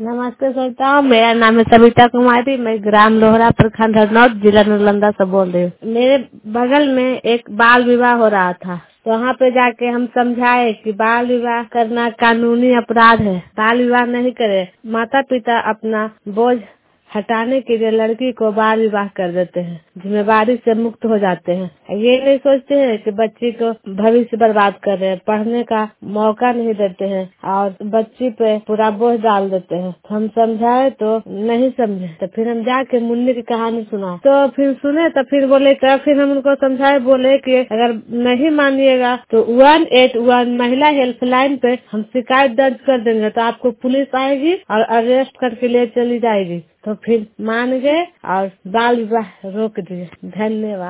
नमस्ते श्रोता, मेरा नाम है सविता कुमारी। मैं ग्राम लोहरा प्रखंड हरनौत जिला नालंदा से बोल रही हूँ। मेरे बगल में एक बाल विवाह हो रहा था, तो वहाँ पे जाके हम समझाए कि बाल विवाह करना कानूनी अपराध है, बाल विवाह नहीं करे। माता पिता अपना बोझ हटाने के लिए लड़की को बाल विवाह कर देते हैं, जिम्मेवारी से मुक्त हो जाते हैं। ये नहीं सोचते हैं कि बच्ची को भविष्य बर्बाद कर रहे हैं, पढ़ने का मौका नहीं देते हैं और बच्ची पे पूरा बोझ डाल देते हैं। हम समझाए तो नहीं समझे, तो फिर हम जाके मुन्नी की कहानी सुना, तो फिर सुने तो फिर बोले, तो फिर हम उनको समझाए, बोले कि अगर नहीं मानिएगा तो 181 महिला हेल्पलाइन पे हम शिकायत दर्ज कर देंगे, तो आपको पुलिस आएगी और अरेस्ट करके ले चली जाएगी। तो फिर मान गए और बाल विवाह रोक दिए। धन्यवाद।